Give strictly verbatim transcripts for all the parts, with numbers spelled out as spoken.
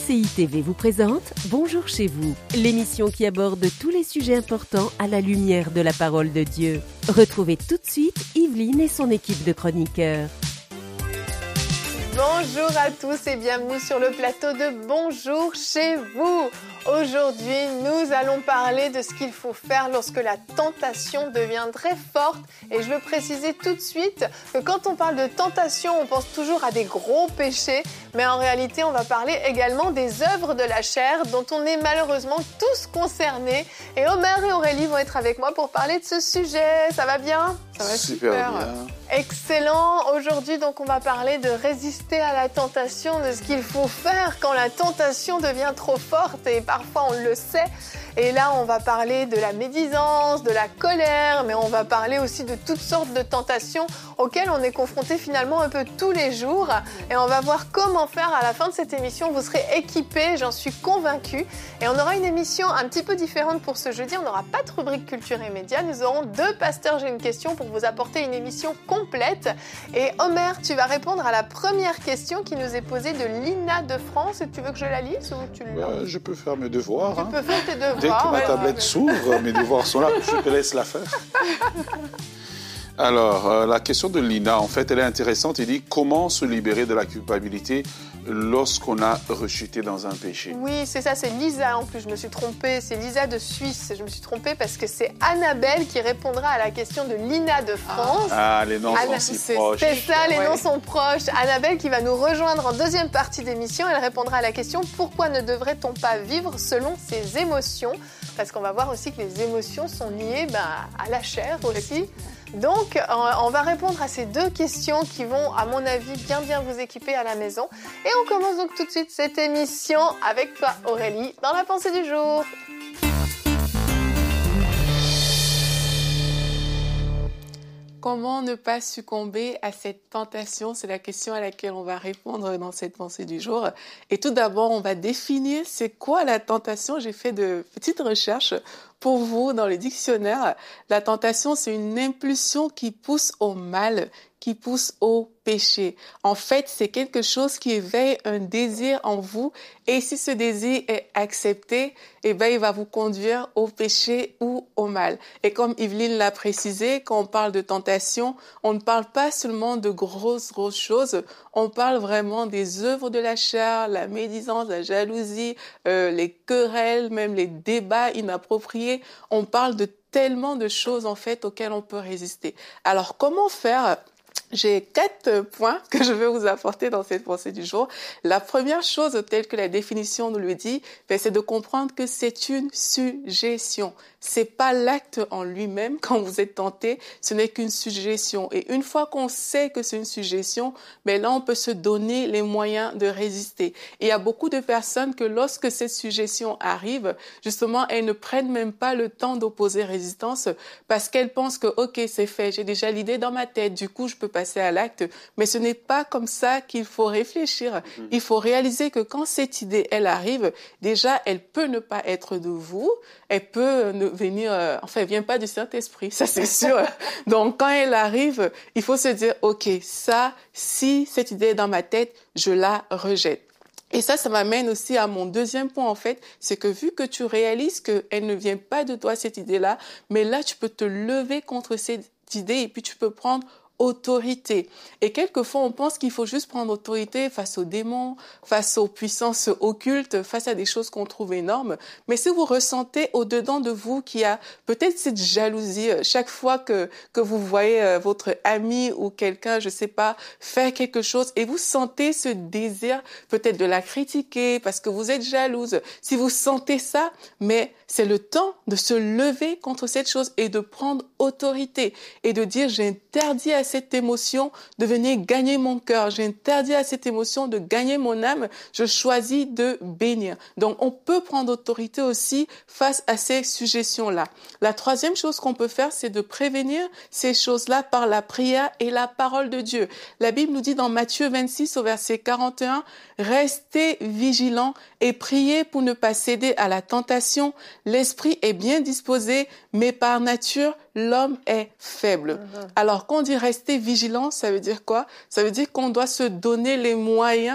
C I T V vous présente Bonjour chez vous, l'émission qui aborde tous les sujets importants à la lumière de la parole de Dieu. Retrouvez tout de suite Yveline et son équipe de chroniqueurs. Bonjour à tous et bienvenue sur le plateau de Bonjour chez vous. Aujourd'hui, nous allons parler de ce qu'il faut faire lorsque la tentation devient très forte. Et je veux préciser tout de suite que quand on parle de tentation, on pense toujours à des gros péchés. Mais en réalité, on va parler également des œuvres de la chair dont on est malheureusement tous concernés. Et Omer et Aurélie vont être avec moi pour parler de ce sujet. Ça va bien ? Ça va super, super bien. Excellent. Aujourd'hui, donc, on va parler de résister à la tentation, de ce qu'il faut faire quand la tentation devient trop forte. Et parfois, on le sait. Et là, on va parler de la médisance, de la colère, mais on va parler aussi de toutes sortes de tentations auxquelles on est confronté finalement un peu tous les jours. Et on va voir comment faire à la fin de cette émission. Vous serez équipés, j'en suis convaincue. Et on aura une émission un petit peu différente pour ce jeudi. On n'aura pas de rubrique culture et médias. Nous aurons deux pasteurs, j'ai une question pour vous apporter une émission complète. Et Omer, tu vas répondre à la première question qui nous est posée de Lina de France. Tu veux que je la lise ou tu le... euh, Je peux faire mes devoirs. Tu hein. peux faire tes devoirs. Dès que ma ouais, tablette ouais. s'ouvre, mes devoirs sont là, je te laisse la faire. Alors, euh, la question de Lina, en fait, elle est intéressante. Elle dit comment se libérer de la culpabilité lorsqu'on a rechuté dans un péché. Oui, c'est ça, c'est Lisa en plus, je me suis trompée, c'est Lisa de Suisse, je me suis trompée parce que c'est Annabelle qui répondra à la question de Lina de France. Ah, les noms Anna... sont si proches. C'est ça, les ouais. noms sont proches. Annabelle qui va nous rejoindre en deuxième partie d'émission, elle répondra à la question pourquoi ne devrait-on pas vivre selon ses émotions ? Parce qu'on va voir aussi que les émotions sont liées ben, à la chair aussi. Donc, on va répondre à ces deux questions qui vont, à mon avis, bien bien vous équiper à la maison. Et on commence donc tout de suite cette émission avec toi, Aurélie, dans la pensée du jour. Comment ne pas succomber à cette tentation ? C'est la question à laquelle on va répondre dans cette pensée du jour. Et tout d'abord, on va définir c'est quoi la tentation. J'ai fait de petites recherches pour vous dans le dictionnaire. La tentation, c'est une impulsion qui pousse au mal, qui pousse au péché. En fait, c'est quelque chose qui éveille un désir en vous et si ce désir est accepté, eh ben, il va vous conduire au péché ou au mal. Et comme Yveline l'a précisé, quand on parle de tentation, on ne parle pas seulement de grosses, grosses choses, on parle vraiment des œuvres de la chair, la médisance, la jalousie, euh, les querelles, même les débats inappropriés. On parle de tellement de choses, en fait, auxquelles on peut résister. Alors, comment faire ? J'ai quatre points que je vais vous apporter dans cette pensée du jour. La première chose, telle que la définition nous le dit, c'est de comprendre que c'est une suggestion. C'est pas l'acte en lui-même quand vous êtes tenté, ce n'est qu'une suggestion. Et une fois qu'on sait que c'est une suggestion, ben là on peut se donner les moyens de résister. Et il y a beaucoup de personnes que lorsque cette suggestion arrive, justement, elles ne prennent même pas le temps d'opposer résistance parce qu'elles pensent que ok, c'est fait, j'ai déjà l'idée dans ma tête, du coup je peux passer à l'acte. Mais ce n'est pas comme ça qu'il faut réfléchir. Il faut réaliser que quand cette idée elle arrive, déjà elle peut ne pas être de vous, elle peut ne venir, euh, enfin, elle vient pas du Saint-Esprit, ça c'est sûr. Donc, quand elle arrive, il faut se dire, ok, ça, si cette idée est dans ma tête, je la rejette. Et ça, ça m'amène aussi à mon deuxième point, en fait, c'est que vu que tu réalises qu'elle ne vient pas de toi, cette idée-là, mais là, tu peux te lever contre cette idée et puis tu peux prendre autorité. Et quelquefois, on pense qu'il faut juste prendre autorité face aux démons, face aux puissances occultes, face à des choses qu'on trouve énormes. Mais si vous ressentez au-dedans de vous qu'il y a peut-être cette jalousie, chaque fois que, que vous voyez votre ami ou quelqu'un, je sais pas, faire quelque chose et vous sentez ce désir peut-être de la critiquer parce que vous êtes jalouse. Si vous sentez ça, mais c'est le temps de se lever contre cette chose et de prendre autorité et de dire j'interdis à cette émotion de venir gagner mon cœur, j'interdis à cette émotion de gagner mon âme, je choisis de bénir. Donc on peut prendre autorité aussi face à ces suggestions-là. La troisième chose qu'on peut faire, c'est de prévenir ces choses-là par la prière et la parole de Dieu. La Bible nous dit dans Matthieu vingt-six au verset quarante et un, restez vigilants et priez pour ne pas céder à la tentation. L'esprit est bien disposé, mais par nature, l'homme est faible. Mm-hmm. Alors, quand on dit rester vigilant, ça veut dire quoi? Ça veut dire qu'on doit se donner les moyens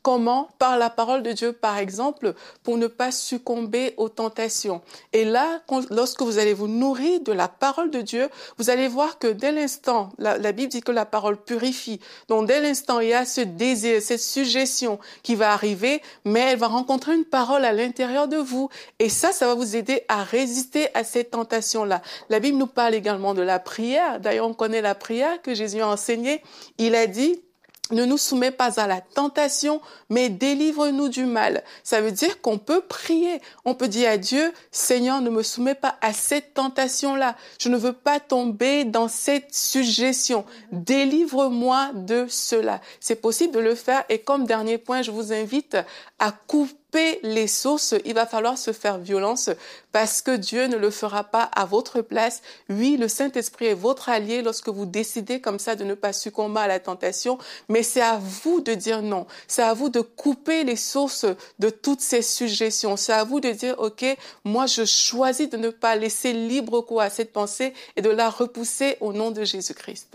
Comment? Par la parole de Dieu, par exemple, pour ne pas succomber aux tentations. Et là, quand, lorsque vous allez vous nourrir de la parole de Dieu, vous allez voir que dès l'instant, la, la Bible dit que la parole purifie. Donc, dès l'instant, il y a ce désir, cette suggestion qui va arriver, mais elle va rencontrer une parole à l'intérieur de vous. Et ça, ça va vous aider à résister à cette tentation-là. La Bible nous parle également de la prière. D'ailleurs, on connaît la prière que Jésus a enseignée. Il a dit, ne nous soumets pas à la tentation, mais délivre-nous du mal. Ça veut dire qu'on peut prier. On peut dire à Dieu, Seigneur, ne me soumets pas à cette tentation-là. Je ne veux pas tomber dans cette suggestion. Délivre-moi de cela. C'est possible de le faire. Et comme dernier point, je vous invite à couper les sources. Il va falloir se faire violence parce que Dieu ne le fera pas à votre place. Oui, le Saint-Esprit est votre allié lorsque vous décidez comme ça de ne pas succomber à la tentation, mais c'est à vous de dire non. C'est à vous de couper les sources de toutes ces suggestions. C'est à vous de dire, OK, moi je choisis de ne pas laisser libre cours à cette pensée et de la repousser au nom de Jésus-Christ.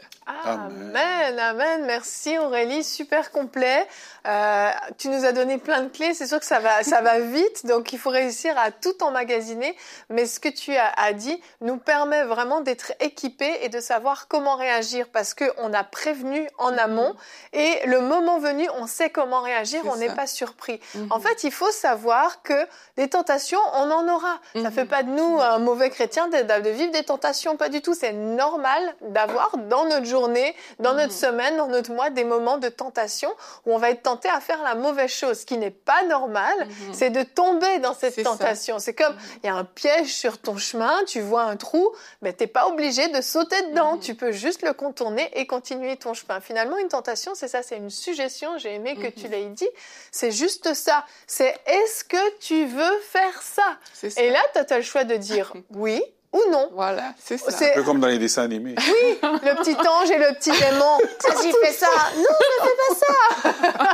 Amen, amen. Merci Aurélie, super complet. Euh, tu nous as donné plein de clés. C'est sûr que ça va, ça va vite, donc il faut réussir à tout emmagasiner. Mais ce que tu as, as dit nous permet vraiment d'être équipés et de savoir comment réagir parce que on a prévenu en amont et le moment venu, on sait comment réagir. C'est on n'est pas surpris. Mm-hmm. En fait, il faut savoir que des tentations, on en aura. Mm-hmm. Ça fait pas de nous un mauvais chrétien de, de vivre des tentations, pas du tout. C'est normal d'avoir dans notre journée, dans notre mmh. semaine, dans notre mois, des moments de tentation où on va être tenté à faire la mauvaise chose. Ce qui n'est pas normal, mmh. c'est de tomber dans cette c'est tentation. Ça. C'est comme, il mmh. y a un piège sur ton chemin, tu vois un trou, mais t'es pas obligé de sauter dedans. Mmh. Tu peux juste le contourner et continuer ton chemin. Finalement, une tentation, c'est ça, c'est une suggestion. J'ai aimé que mmh. tu l'aies dit. C'est juste ça. C'est est-ce que tu veux faire ça? ça. Et là, tu as le choix de dire oui ou non. Voilà, c'est ça. C'est un peu comme dans les dessins animés. Oui, le petit ange et le petit démon. Vas-y, fais ça. Non, ne fais pas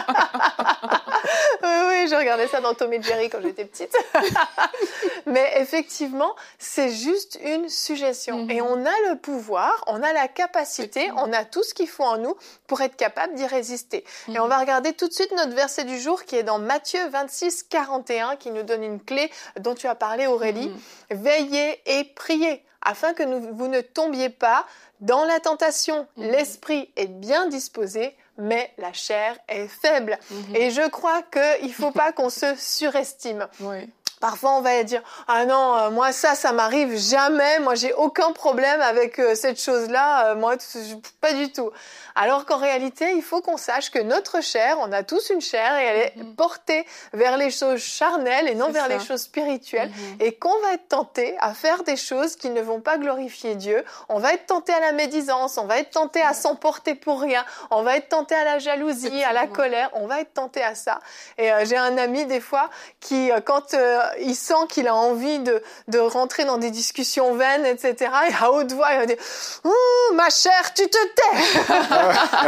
ça. oui, oui, je regardais ça dans Tom et Jerry quand j'étais petite. Mais effectivement, c'est juste une suggestion. Mm-hmm. Et on a le pouvoir, on a la capacité, on a tout ce qu'il faut en nous pour être capable d'y résister. Mm-hmm. Et on va regarder tout de suite notre verset du jour qui est dans Matthieu vingt-six, quarante et un, qui nous donne une clé dont tu as parlé, Aurélie. Mm-hmm. Veillez et priez afin que nous, vous ne tombiez pas dans la tentation. Mm-hmm. L'esprit est bien disposé, mais la chair est faible. Mm-hmm. Et je crois qu'il ne faut pas qu'on se surestime. Oui. Parfois, on va dire « Ah non, euh, moi ça, ça m'arrive jamais. Moi, j'ai aucun problème avec euh, cette chose-là. Euh, moi, pas du tout. » Alors qu'en réalité, il faut qu'on sache que notre chair, on a tous une chair et elle est mm-hmm. portée vers les choses charnelles et non C'est vers ça. les choses spirituelles. Mm-hmm. Et qu'on va être tenté à faire des choses qui ne vont pas glorifier Dieu. On va être tenté à la médisance, on va être tenté à s'emporter pour rien. On va être tenté à la jalousie, à la colère. On va être tenté à ça. Et euh, j'ai un ami des fois qui, euh, quand... Euh, il sent qu'il a envie de, de rentrer dans des discussions vaines, et cetera. Et à haute voix, il va dire « Ma chère, tu te tais !»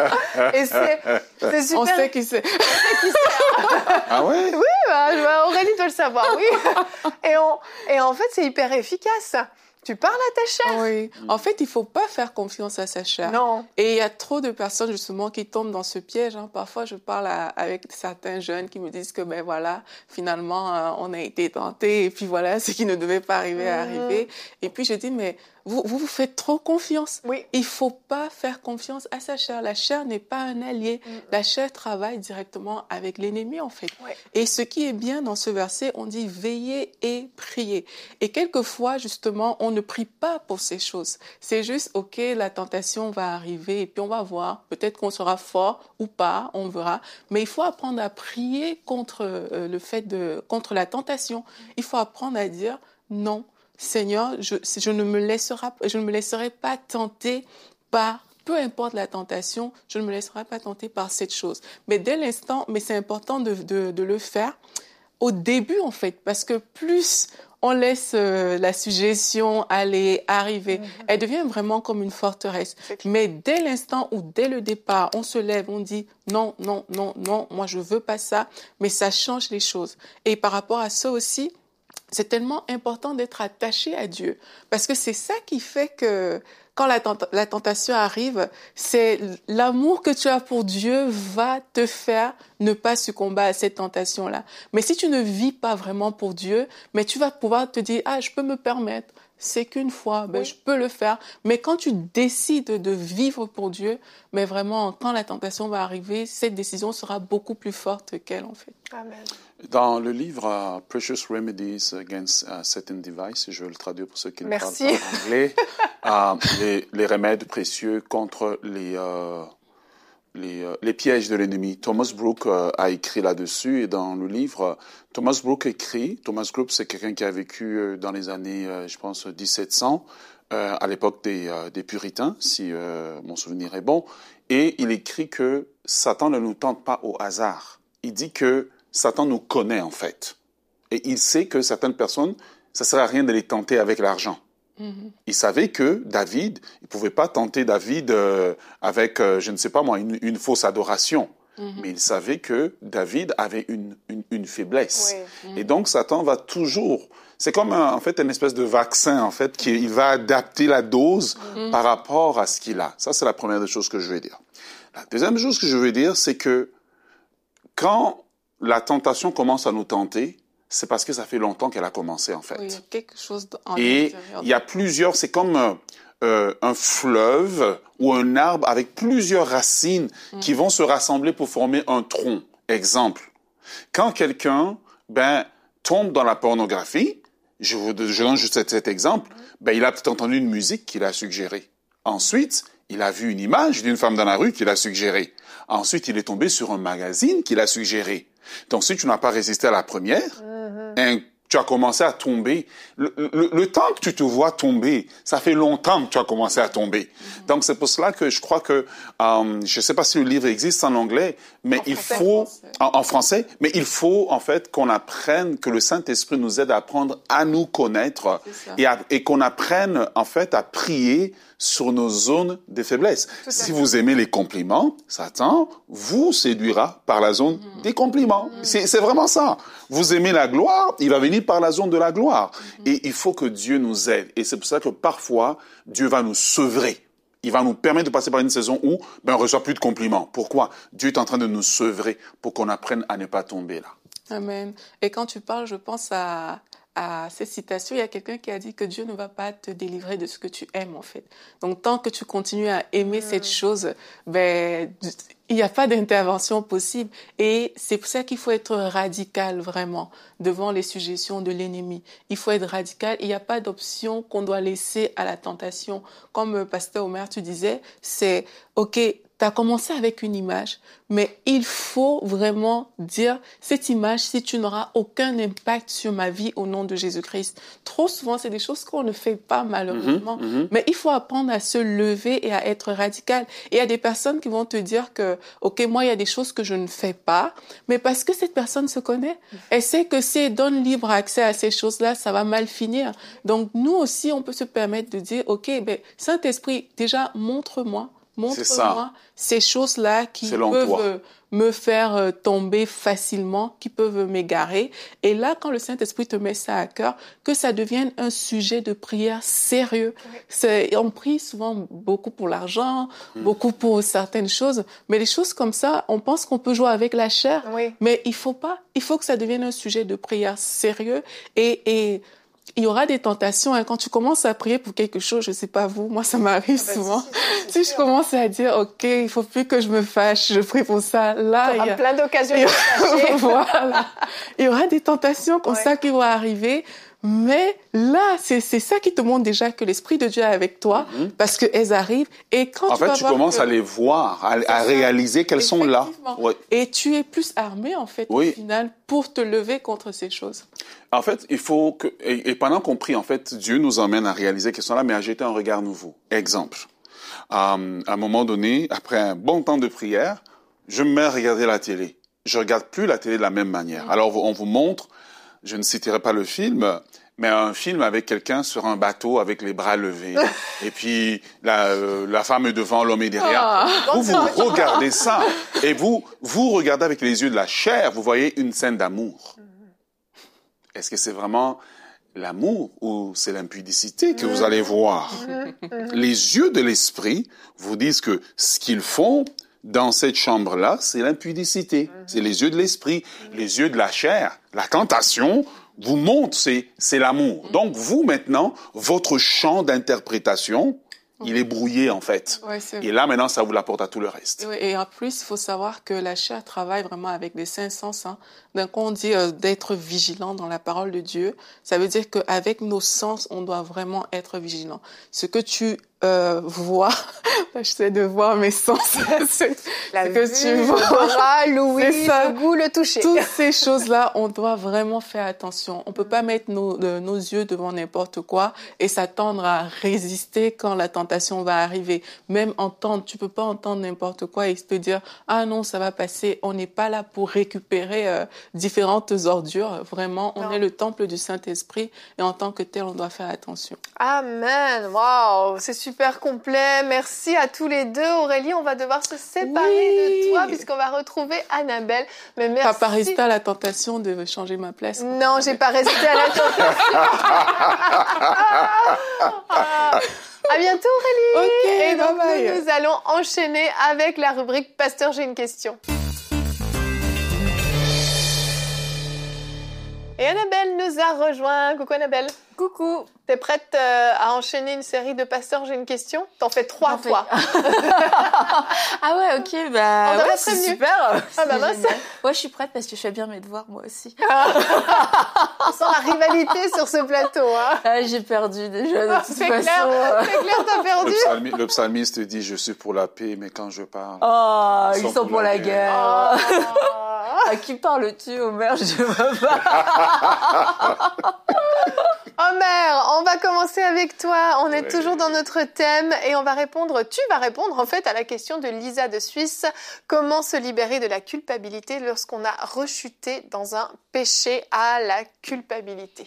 Et c'est, c'est super. On sait qui c'est. On sait qui c'est. Ah ouais? Oui, bah, Aurélie doit le savoir, oui. Et, on, et en fait, c'est hyper efficace. Tu parles à ta chair. Oui. En fait, il faut pas faire confiance à sa chair. Non. Et il y a trop de personnes, justement, qui tombent dans ce piège. Hein. Parfois, je parle à, avec certains jeunes qui me disent que, ben voilà, finalement, euh, on a été tentés et puis voilà, ce qui ne devait pas arriver à Mmh. arriver. Et puis, je dis, mais vous, vous vous faites trop confiance. Oui. Il faut pas faire confiance à sa chair. La chair n'est pas un allié. Mmh. La chair travaille directement avec l'ennemi, en fait. Oui. Et ce qui est bien dans ce verset, on dit veillez et priez. Et quelquefois, justement, on ne prie pas pour ces choses. C'est juste, OK, la tentation va arriver et puis on va voir. Peut-être qu'on sera fort ou pas, on verra. Mais il faut apprendre à prier contre euh, le fait de, contre la tentation. Il faut apprendre à dire non, Seigneur, je, je ne me laisserai, je ne me laisserai pas tenter par peu importe la tentation, je ne me laisserai pas tenter par cette chose. Mais dès l'instant, mais c'est important de, de, de le faire au début, en fait, parce que plus on laisse euh, la suggestion aller, arriver, mmh. elle devient vraiment comme une forteresse. Mais dès l'instant où, dès le départ, on se lève, on dit non, non, non, non, moi je veux pas ça, mais ça change les choses. Et par rapport à ça aussi, c'est tellement important d'être attaché à Dieu, parce que c'est ça qui fait que quand la, tent- la tentation arrive, c'est l'amour que tu as pour Dieu va te faire ne pas succomber à cette tentation-là. Mais si tu ne vis pas vraiment pour Dieu, mais tu vas pouvoir te dire, ah, je peux me permettre, c'est qu'une fois, ben, oui. je peux le faire. Mais quand tu décides de vivre pour Dieu, mais vraiment, quand la tentation va arriver, cette décision sera beaucoup plus forte qu'elle, en fait. Amen. Dans le livre uh, Precious Remedies Against uh, Satan Device, je vais le traduire pour ceux qui ne Merci. parlent pas anglais, uh, les, les remèdes précieux contre les, uh, les, uh, les pièges de l'ennemi. Thomas Brooks uh, a écrit là-dessus, et dans le livre, uh, Thomas Brooks écrit, Thomas Brooks c'est quelqu'un qui a vécu uh, dans les années, uh, je pense, dix-sept cents, uh, à l'époque des, uh, des puritains, si uh, mon souvenir est bon, et il écrit que Satan ne nous tente pas au hasard. Il dit que Satan nous connaît, en fait. Et il sait que certaines personnes, ça ne sert à rien de les tenter avec l'argent. Mm-hmm. Il savait que David, il ne pouvait pas tenter David euh, avec, euh, je ne sais pas moi, une, une fausse adoration. Mm-hmm. Mais il savait que David avait une, une, une faiblesse. Oui. Mm-hmm. Et donc, Satan va toujours... C'est comme, un, en fait, une espèce de vaccin, en fait, qui il va adapter la dose mm-hmm. par rapport à ce qu'il a. Ça, c'est la première des choses que je vais dire. La deuxième chose que je veux dire, c'est que quand la tentation commence à nous tenter, c'est parce que ça fait longtemps qu'elle a commencé, en fait. Oui, il y a quelque chose en Et il y a plusieurs, c'est comme euh, un fleuve ou un arbre avec plusieurs racines mm. qui vont se rassembler pour former un tronc. Exemple, quand quelqu'un ben, tombe dans la pornographie, je vous je donne juste cet, cet exemple, ben, il a peut-être entendu une musique qu'il a suggérée. Ensuite, il a vu une image d'une femme dans la rue qu'il a suggérée. Ensuite, il est tombé sur un magazine qu'il a suggéré. Donc, si tu n'as pas résisté à la première, mm-hmm. hein, tu as commencé à tomber. Le, le, le temps que tu te vois tomber, ça fait longtemps que tu as commencé à tomber. Mm-hmm. Donc, c'est pour cela que je crois que, euh, je ne sais pas si le livre existe en anglais, mais en il français, faut, français. En, en français, mais il faut, en fait, qu'on apprenne, que le Saint-Esprit nous aide à apprendre à nous connaître et, à, et qu'on apprenne, en fait, à prier sur nos zones de faiblesse. Si vous aimez les compliments, Satan vous séduira par la zone mmh. des compliments. Mmh. C'est, c'est vraiment ça. Vous aimez la gloire, il va venir par la zone de la gloire. Mmh. Et il faut que Dieu nous aide. Et c'est pour ça que parfois, Dieu va nous sevrer. Il va nous permettre de passer par une saison où ben, on ne reçoit plus de compliments. Pourquoi? Dieu est en train de nous sevrer pour qu'on apprenne à ne pas tomber là. Amen. Et quand tu parles, je pense à... à cette citation, il y a quelqu'un qui a dit que Dieu ne va pas te délivrer de ce que tu aimes, en fait. Donc, tant que tu continues à aimer mmh. cette chose, ben, il n'y a pas d'intervention possible. Et c'est pour ça qu'il faut être radical, vraiment, devant les suggestions de l'ennemi. Il faut être radical. Il n'y a pas d'option qu'on doit laisser à la tentation. Comme Pasteur Omer, tu disais, c'est, OK, tu as commencé avec une image, mais il faut vraiment dire, cette image, si tu n'auras aucun impact sur ma vie au nom de Jésus-Christ. Trop souvent, c'est des choses qu'on ne fait pas, malheureusement. Mmh, mmh. Mais il faut apprendre à se lever et à être radical. Et il y a des personnes qui vont te dire que, OK, moi, il y a des choses que je ne fais pas, mais parce que cette personne se connaît, elle sait que si elle donne libre accès à ces choses-là, ça va mal finir. Donc, nous aussi, on peut se permettre de dire, OK, ben, Saint-Esprit, déjà, montre-moi, montre-moi ces choses-là qui peuvent toi. me faire tomber facilement, qui peuvent m'égarer. Et là, quand le Saint-Esprit te met ça à cœur, que ça devienne un sujet de prière sérieux. Oui. C'est, on prie souvent beaucoup pour l'argent, mmh. beaucoup pour certaines choses, mais les choses comme ça, on pense qu'on peut jouer avec la chair, oui. mais il faut pas. Il faut que ça devienne un sujet de prière sérieux et, et il y aura des tentations. Hein. Quand tu commences à prier pour quelque chose, je sais pas vous, moi ça m'arrive ah ben souvent. Si, si, si, si je commence à dire, OK, il faut plus que je me fâche, je prie pour ça. Là, il y a plein d'occasions de fâcher. Voilà. Il y aura des tentations comme ouais. ça qui vont arriver. Mais là, c'est, c'est ça qui te montre déjà que l'Esprit de Dieu est avec toi, mm-hmm. parce qu'elles arrivent. Et quand en tu fait, vas tu voir commences que... à les voir, à, à réaliser qu'elles sont là. Ouais. Et tu es plus armé, en fait, oui. au final, pour te lever contre ces choses. En fait, il faut que... Et, et pendant qu'on prie, en fait, Dieu nous emmène à réaliser qu'elles sont là, mais à jeter un regard nouveau. Exemple. Um, à un moment donné, après un bon temps de prière, je me mets à regarder la télé. Je regarde plus la télé de la même manière. Mm-hmm. Alors, on vous montre... Je ne citerai pas le film, mais un film avec quelqu'un sur un bateau avec les bras levés. Et puis, la, euh, la femme est devant, l'homme est derrière. Oh, vous, vous regardez ça. Et vous, vous regardez avec les yeux de la chair, vous voyez une scène d'amour. Est-ce que c'est vraiment l'amour ou c'est l'impudicité que vous allez voir. Les yeux de l'esprit vous disent que ce qu'ils font dans cette chambre-là, c'est l'impudicité. C'est les yeux de l'esprit. Les yeux de la chair, la tentation, vous montrent, c'est, c'est l'amour. Donc vous, maintenant, votre champ d'interprétation, il est brouillé, en fait. Ouais, c'est et là, maintenant, ça vous l'apporte à tout le reste. Oui, et en plus, il faut savoir que la chair travaille vraiment avec les cinq sens. Hein. Donc, on dit euh, d'être vigilant dans la parole de Dieu. Ça veut dire qu'avec nos sens, on doit vraiment être vigilant. Ce que tu euh, vois, j'essaie de voir mes sens. c'est, la ce vue, que tu vois, le bras, l'ouïe, le goût, le toucher. Toutes ces choses-là, on doit vraiment faire attention. On peut pas mettre nos, de, nos yeux devant n'importe quoi et s'attendre à résister quand la tentation va arriver. Même entendre, tu peux pas entendre n'importe quoi et te dire « Ah non, ça va passer ». On n'est pas là pour récupérer euh, différentes ordures. Vraiment, on non. est le temple du Saint-Esprit et en tant que tel, on doit faire attention. Amen. Waouh, c'est super complet. Merci à tous les deux. Aurélie, on va devoir se séparer Oui. de toi puisqu'on va retrouver Annabelle. Mais merci. T'as pas résisté à la tentation de changer ma place? Non, j'ai pas résisté à la tentation. ah. À bientôt Aurélie. Ok, et donc bye bye. nous, nous allons enchaîner avec la rubrique Pasteur, j'ai une question. Et Annabelle nous a rejoint. Coucou Annabelle. Coucou. T'es prête euh, à enchaîner une série de Pasteur, j'ai une question? T'en fais trois T'en fois. Ah ouais, ok, bah On ouais, t'avait c'est prévenu. super. Ah bah mince. Génial. Ouais, je suis prête parce que je fais bien mes devoirs moi aussi. On sent la rivalité sur ce plateau. Hein. Ah, j'ai perdu déjà de toute C'est façon. clair, c'est clair, t'as perdu. Le, psalmi, le psalmiste dit « Je suis pour la paix, mais quand je parle... » Oh, ils sont pour la guerre. Oh. À qui parles-tu, Omer? Je ne veux pas. Omer, on va commencer avec toi. On est Ouais. toujours dans notre thème et on va répondre, tu vas répondre en fait à la question de Lisa de Suisse. Comment se libérer de la culpabilité lorsqu'on a rechuté dans un péché à la culpabilité?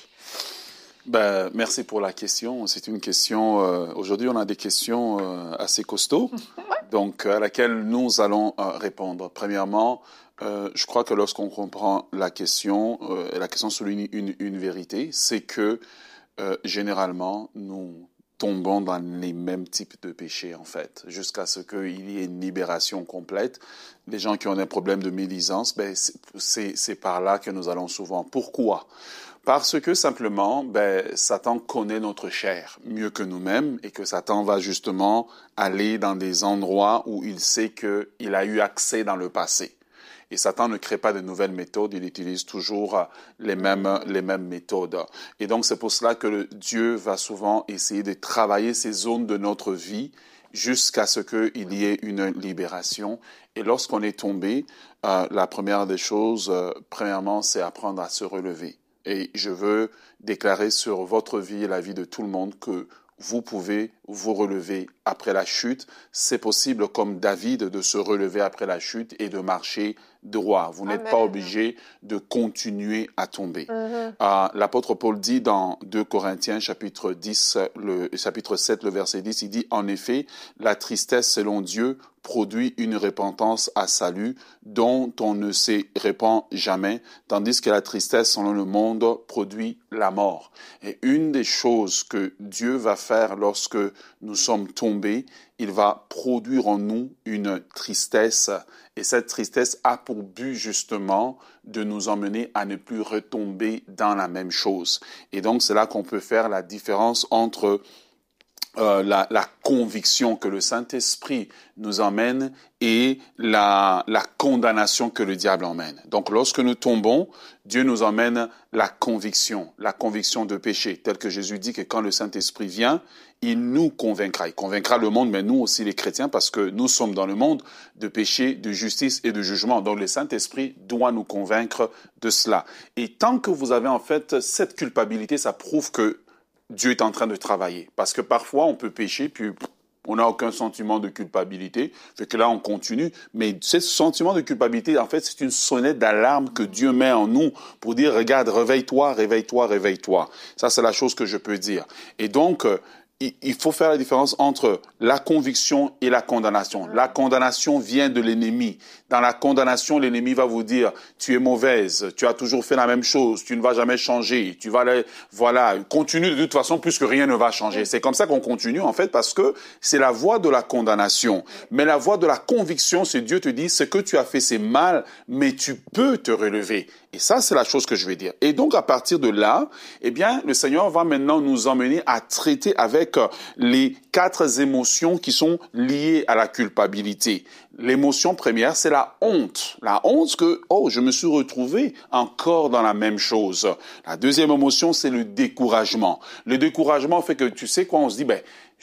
Ben, merci pour la question. C'est une question... Euh, aujourd'hui, on a des questions euh, assez costauds, donc à laquelle nous allons euh, répondre. Premièrement, euh, je crois que lorsqu'on comprend la question, euh, la question souligne une, une vérité, c'est que euh, généralement, nous tombons dans les mêmes types de péchés, en fait, jusqu'à ce qu'il y ait une libération complète. Les gens qui ont un problème de médisance, ben, c'est, c'est, c'est par là que nous allons souvent. Pourquoi ? Parce que simplement, ben, Satan connaît notre chair mieux que nous-mêmes et que Satan va justement aller dans des endroits où il sait qu'il a eu accès dans le passé. Et Satan ne crée pas de nouvelles méthodes, il utilise toujours les mêmes, les mêmes méthodes. Et donc c'est pour cela que le Dieu va souvent essayer de travailler ces zones de notre vie jusqu'à ce qu'il y ait une libération. Et lorsqu'on est tombé, euh, la première des choses, euh, premièrement, c'est apprendre à se relever. Et je veux déclarer sur votre vie et la vie de tout le monde que vous pouvez vous relever après la chute. C'est possible, comme David, de se relever après la chute et de marcher droit. Vous n'êtes Amen. pas obligé de continuer à tomber. Mm-hmm. Euh, l'apôtre Paul dit dans deux Corinthiens, chapitre dix, le, chapitre sept, le verset dix, il dit « En effet, la tristesse selon Dieu produit une repentance à salut dont on ne se répand jamais, tandis que la tristesse selon le monde produit la mort. » Et une des choses que Dieu va faire lorsque nous sommes tombés, il va produire en nous une tristesse. Et cette tristesse a pour but justement de nous emmener à ne plus retomber dans la même chose. Et donc c'est là qu'on peut faire la différence entre Euh, la, la conviction que le Saint-Esprit nous emmène et la, la condamnation que le diable emmène. Donc, lorsque nous tombons, Dieu nous emmène la conviction, la conviction de péché, tel que Jésus dit que quand le Saint-Esprit vient, il nous convaincra. Il convaincra le monde, mais nous aussi les chrétiens, parce que nous sommes dans le monde de péché, de justice et de jugement. Donc, le Saint-Esprit doit nous convaincre de cela. Et tant que vous avez en fait cette culpabilité, ça prouve que Dieu est en train de travailler. Parce que parfois, on peut pécher, puis on n'a aucun sentiment de culpabilité. Fait que là, on continue. Mais ce sentiment de culpabilité, en fait, c'est une sonnette d'alarme que Dieu met en nous pour dire, regarde, réveille-toi, réveille-toi, réveille-toi. Ça, c'est la chose que je peux dire. Et donc, il faut faire la différence entre la conviction et la condamnation. La condamnation vient de l'ennemi. Dans la condamnation, l'ennemi va vous dire, tu es mauvaise, tu as toujours fait la même chose, tu ne vas jamais changer, tu vas aller, voilà, continue de toute façon puisque rien ne va changer. C'est comme ça qu'on continue, en fait, parce que c'est la voie de la condamnation. Mais la voie de la conviction, c'est Dieu te dit, ce que tu as fait, c'est mal, mais tu peux te relever. Et ça, c'est la chose que je vais dire. Et donc, à partir de là, eh bien, le Seigneur va maintenant nous emmener à traiter avec les quatre émotions qui sont liées à la culpabilité. L'émotion première, c'est la honte. La honte que, oh, je me suis retrouvé encore dans la même chose. La deuxième émotion, c'est le découragement. Le découragement fait que, tu sais quoi, on se dit, ben,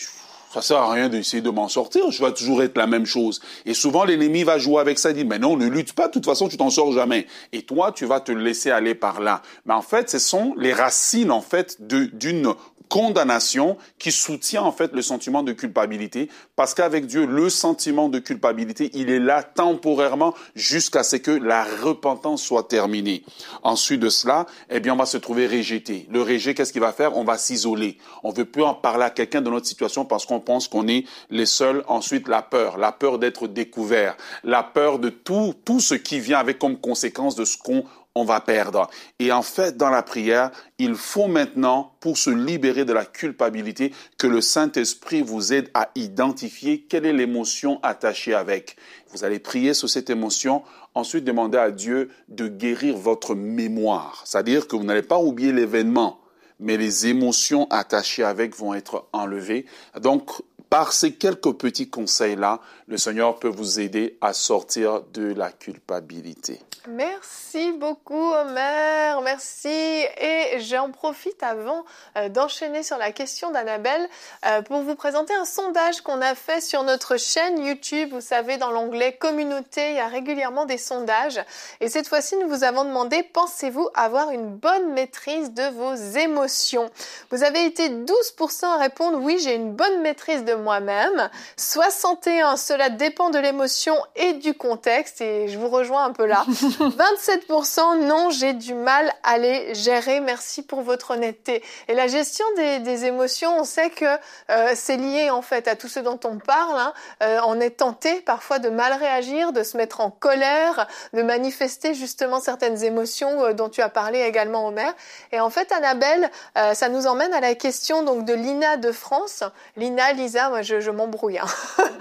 ça sert à rien d'essayer de m'en sortir, je vais toujours être la même chose. Et souvent, l'ennemi va jouer avec ça, il dit, mais non, ne lutte pas, de toute façon, tu t'en sors jamais. Et toi, tu vas te laisser aller par là. Mais en fait, ce sont les racines, en fait, de, d'une condamnation qui soutient, en fait, le sentiment de culpabilité. Parce qu'avec Dieu, le sentiment de culpabilité, il est là temporairement jusqu'à ce que la repentance soit terminée. Ensuite de cela, eh bien, on va se trouver rejeté. Le rejet, qu'est-ce qu'il va faire? On va s'isoler. On veut plus en parler à quelqu'un de notre situation parce qu'on pense qu'on est les seuls. Ensuite, la peur, la peur d'être découvert, la peur de tout, tout ce qui vient avec comme conséquence de ce qu'on on va perdre. Et en fait, dans la prière, il faut maintenant, pour se libérer de la culpabilité, que le Saint-Esprit vous aide à identifier quelle est l'émotion attachée avec. Vous allez prier sur cette émotion, ensuite demander à Dieu de guérir votre mémoire. C'est-à-dire que vous n'allez pas oublier l'événement, mais les émotions attachées avec vont être enlevées. Donc, par ces quelques petits conseils-là, le Seigneur peut vous aider à sortir de la culpabilité. Merci beaucoup, Omer. Merci. Et j'en profite avant euh, d'enchaîner sur la question d'Annabelle euh, pour vous présenter un sondage qu'on a fait sur notre chaîne YouTube. Vous savez, dans l'onglet Communauté, il y a régulièrement des sondages. Et cette fois-ci, nous vous avons demandé, pensez-vous avoir une bonne maîtrise de vos émotions? Vous avez été douze pour cent à répondre, oui, j'ai une bonne maîtrise de moi-même. soixante et un pour cent, cela dépend de l'émotion et du contexte. Et je vous rejoins un peu là. vingt-sept pour cent, non, j'ai du mal à les gérer. Merci pour votre honnêteté. Et la gestion des, des émotions, on sait que euh, c'est lié en fait à tout ce dont on parle. Hein. Euh, on est tenté parfois de mal réagir, de se mettre en colère, de manifester justement certaines émotions euh, dont tu as parlé également, Omer. Et en fait, Annabelle, euh, ça nous emmène à la question donc de Lina de France. Lina, Lisa, moi je, je m'embrouille. Hein.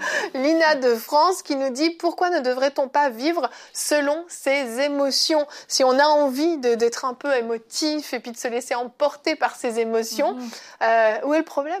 Lina de France qui nous dit « Pourquoi ne devrait-on pas vivre selon ses émotions ?» Si on a envie de, d'être un peu émotif et puis de se laisser emporter par ses émotions, mmh. euh, où est le problème ?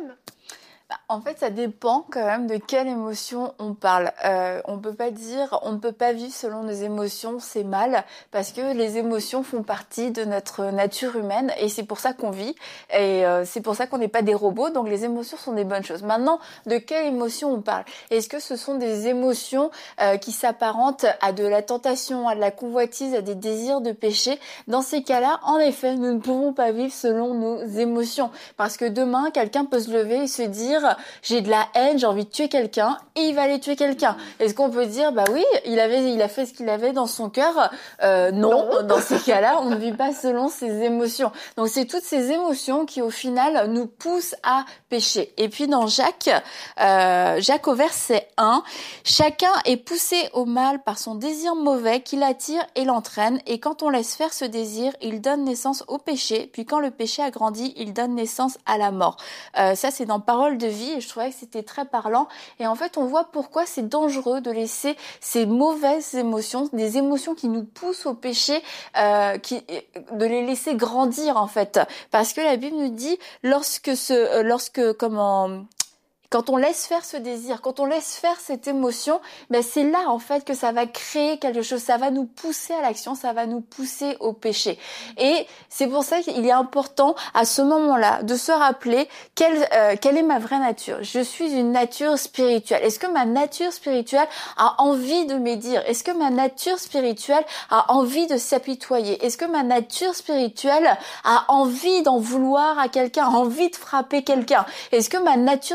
En fait, ça dépend quand même de quelle émotion on parle. Euh, on peut pas dire, on ne peut pas vivre selon nos émotions, c'est mal, parce que les émotions font partie de notre nature humaine et c'est pour ça qu'on vit et euh, c'est pour ça qu'on n'est pas des robots. Donc les émotions sont des bonnes choses. Maintenant, de quelle émotion on parle? Est-ce que ce sont des émotions euh, qui s'apparentent à de la tentation, à de la convoitise, à des désirs de péché? Dans ces cas-là, en effet, nous ne pouvons pas vivre selon nos émotions, parce que demain, quelqu'un peut se lever et se dire j'ai de la haine, j'ai envie de tuer quelqu'un et il va aller tuer quelqu'un. Est-ce qu'on peut dire bah oui, il avait il a fait ce qu'il avait dans son cœur? euh, non, non, dans ces cas-là, on ne vit pas selon ses émotions. Donc c'est toutes ces émotions qui au final nous poussent à pécher. Et puis dans Jacques euh, Jacques au verset un, chacun est poussé au mal par son désir mauvais qui l'attire et l'entraîne, et quand on laisse faire ce désir, il donne naissance au péché, puis quand le péché a grandi, il donne naissance à la mort. Euh, ça c'est dans Parole de vie et je trouvais que c'était très parlant. Et en fait, on voit pourquoi c'est dangereux de laisser ces mauvaises émotions, des émotions qui nous poussent au péché, euh, qui, de les laisser grandir en fait. Parce que la Bible nous dit, lorsque ce, lorsque, comment, quand on laisse faire ce désir, quand on laisse faire cette émotion, ben c'est là en fait que ça va créer quelque chose, ça va nous pousser à l'action, ça va nous pousser au péché. Et c'est pour ça qu'il est important à ce moment-là de se rappeler quelle, euh, quelle est ma vraie nature. Je suis une nature spirituelle. Est-ce que ma nature spirituelle a envie de médire? Est-ce que ma nature spirituelle a envie de s'apitoyer? Est-ce que ma nature spirituelle a envie d'en vouloir à quelqu'un, a envie de frapper quelqu'un? Est-ce que ma nature spirituelle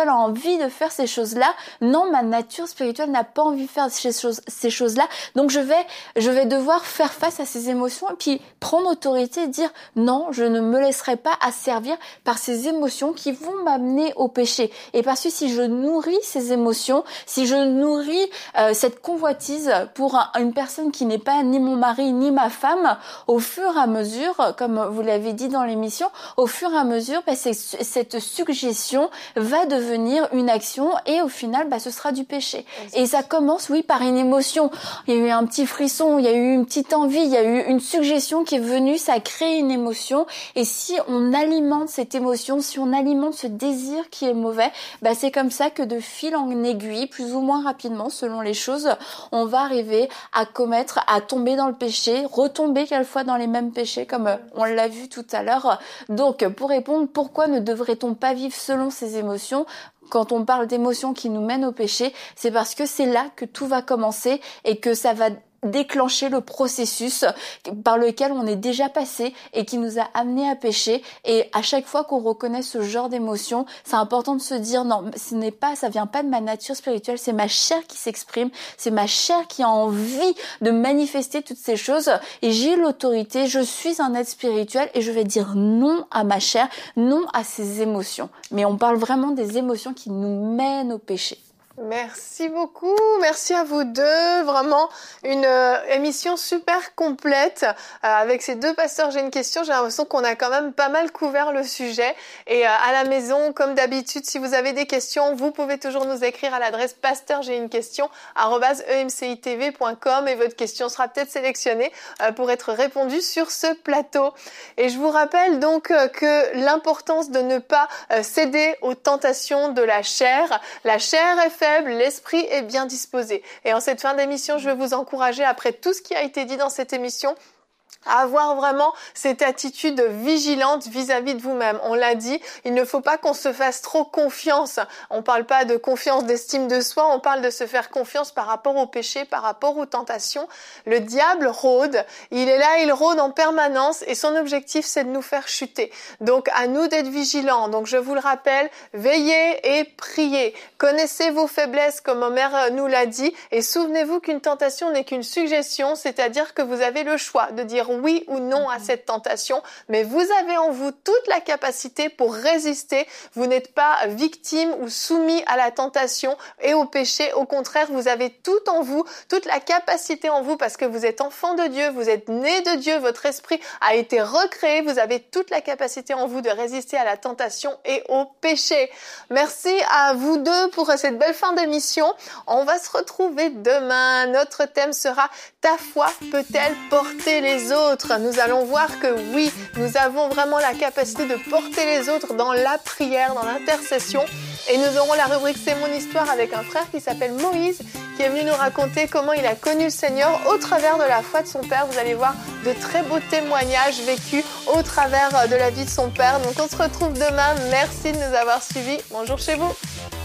spirituelle a envie de faire ces choses-là. Non, ma nature spirituelle n'a pas envie de faire ces choses, ces choses-là. Donc je vais, je vais devoir faire face à ces émotions et puis prendre autorité et dire non, je ne me laisserai pas asservir par ces émotions qui vont m'amener au péché. Et parce que si je nourris ces émotions, si je nourris euh, cette convoitise pour un, une personne qui n'est pas ni mon mari ni ma femme, au fur et à mesure, comme vous l'avez dit dans l'émission, au fur et à mesure, bah, c'est, cette suggestion va devenir une action et au final, bah, ce sera du péché. Et ça commence, oui, par une émotion. Il y a eu un petit frisson, il y a eu une petite envie, il y a eu une suggestion qui est venue, ça a créé une émotion. Et si on alimente cette émotion, si on alimente ce désir qui est mauvais, bah, c'est comme ça que de fil en aiguille, plus ou moins rapidement, selon les choses, on va arriver à commettre, à tomber dans le péché, retomber quelquefois dans les mêmes péchés, comme on l'a vu tout à l'heure. Donc, pour répondre, pourquoi ne devrait-on pas vivre selon ses émotions ? Quand on parle d'émotions qui nous mènent au péché, c'est parce que c'est là que tout va commencer et que ça va déclencher le processus par lequel on est déjà passé et qui nous a amené à pécher. Et à chaque fois qu'on reconnaît ce genre d'émotion, c'est important de se dire non, ce n'est pas, ça vient pas de ma nature spirituelle, c'est ma chair qui s'exprime, c'est ma chair qui a envie de manifester toutes ces choses et j'ai l'autorité, je suis un être spirituel et je vais dire non à ma chair, non à ces émotions. Mais on parle vraiment des émotions qui nous mènent au péché. Merci beaucoup, merci à vous deux, vraiment une euh, émission super complète euh, avec ces deux pasteurs. J'ai une question, j'ai l'impression qu'on a quand même pas mal couvert le sujet et euh, à la maison, comme d'habitude, si vous avez des questions, vous pouvez toujours nous écrire à l'adresse pasteur j'ai une question arobase e m c i t v point com et votre question sera peut-être sélectionnée euh, pour être répondue sur ce plateau. Et je vous rappelle donc euh, que l'importance de ne pas euh, céder aux tentations de la chair. La chair est faible, l'esprit est bien disposé. Et en cette fin d'émission, je vais vous encourager, après tout ce qui a été dit dans cette émission, à avoir vraiment cette attitude vigilante vis-à-vis de vous-même. On l'a dit, il ne faut pas qu'on se fasse trop confiance. On parle pas de confiance, d'estime de soi, on parle de se faire confiance par rapport au péché, par rapport aux tentations. Le diable rôde, il est là, il rôde en permanence et son objectif c'est de nous faire chuter. Donc à nous d'être vigilants. Donc je vous le rappelle, veillez et priez. Connaissez vos faiblesses comme ma mère nous l'a dit et souvenez-vous qu'une tentation n'est qu'une suggestion, c'est-à-dire que vous avez le choix de dire oui ou non à cette tentation, mais vous avez en vous toute la capacité pour résister. Vous n'êtes pas victime ou soumis à la tentation et au péché. Au contraire, vous avez tout en vous, toute la capacité en vous parce que vous êtes enfant de Dieu, vous êtes né de Dieu, votre esprit a été recréé, vous avez toute la capacité en vous de résister à la tentation et au péché. Merci à vous deux pour cette belle fin d'émission. On va se retrouver demain. Notre thème sera « Ta foi peut-elle porter les autres ?» Nous allons voir que oui, nous avons vraiment la capacité de porter les autres dans la prière, dans l'intercession. Et nous aurons la rubrique « C'est mon histoire » avec un frère qui s'appelle Moïse, qui est venu nous raconter comment il a connu le Seigneur au travers de la foi de son père. Vous allez voir de très beaux témoignages vécus au travers de la vie de son père. Donc on se retrouve demain. Merci de nous avoir suivis. Bonjour chez vous.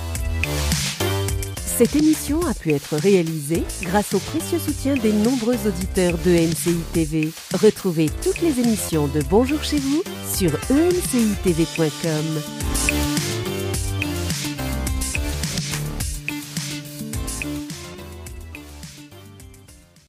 Cette émission a pu être réalisée grâce au précieux soutien des nombreux auditeurs de E M C I T V. Retrouvez toutes les émissions de Bonjour chez vous sur e m c i t v point com.